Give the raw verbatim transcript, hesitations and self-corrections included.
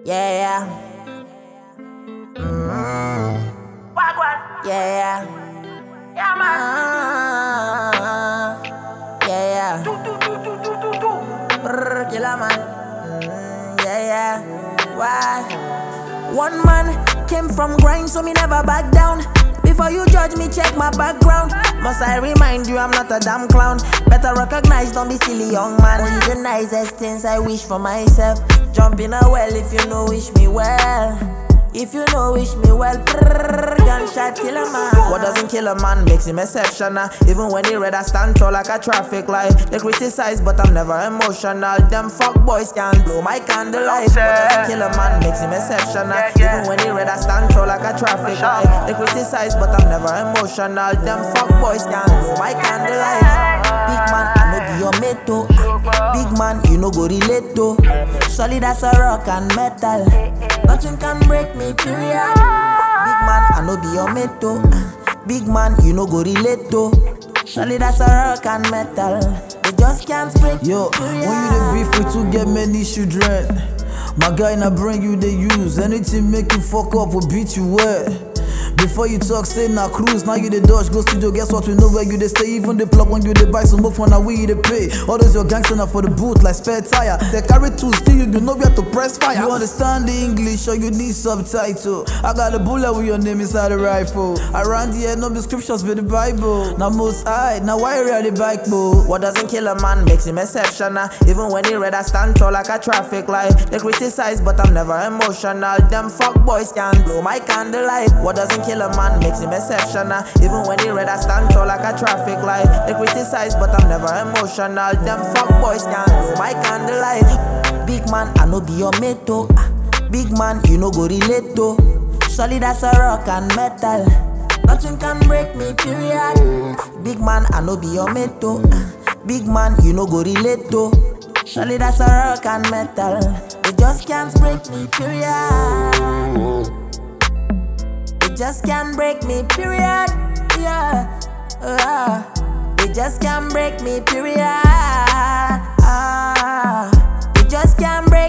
Yeah, yeah. Mm. Wagwan. Yeah, yeah. Yeah, man. Ah, yeah, yeah. Do, do, do, do, do, do, do. Brr, killer man. Mm, yeah, yeah. Why? One man came from grind, so me never back down. Before you judge me, check my background. Must I remind you, I'm not a damn clown. Better recognize, don't be silly, young man. Only the nicest things I wish for myself. Jump in a well if you know wish me well. If you know wish me well, brrr, gunshot kill a man. What doesn't kill a man makes him exceptional. Even when they red, I stand tall like a traffic light. They criticize, but I'm never emotional. Them fuck boys can't blow my candlelight. What doesn't kill a man makes him exceptional. Yeah, yeah. Even when they red, I stand tall like a traffic light. They criticize, but I'm never emotional. Them fuck boys can't blow my candlelight. Big man, I know be your mate too. Big man, you know go relate to. Solid as a rock and metal. Nothing can break me, period. Big man, I know be your mate too. Big man, you know go relate to. Solid as a rock and metal. They just can't break Yo, me, period. when you the beef with two get many children. My guy na bring you they use. Anything make you fuck up will beat you well. Before you talk, say na cruise. Now you the dodge, go studio. Guess what? We know where you they stay. Even the plug when you they buy some more for now we they pay. All those your gangster now for the boot like spare tire. They carry tools, still you, you know where to press fire. You understand the English or you need subtitle. I got a bullet with your name inside the rifle. Around here, no descriptions with the Bible. Now most high, now why you the bike boat? What doesn't kill a man makes him exceptional. Even when they red, I stand tall like a traffic light. They criticize, but I'm never emotional. Them fuck boys can't blow my candlelight. What doesn't kill a man makes him exceptional. Even when they red, I stand tall like a traffic light. They criticize, but I'm never emotional. Them fuck boys can't blow my candlelight. Big man, I know be your mate too. Big man, you know go relate to. Solid as a rock and metal. Nothing can break me, period. Big man, I know be your mate too. Big man, you know go relate to. Solid as a rock and metal. They just can't break me, period. They just can't break me, period. Yeah. Uh, they just can't break me, period. Uh, they just can't break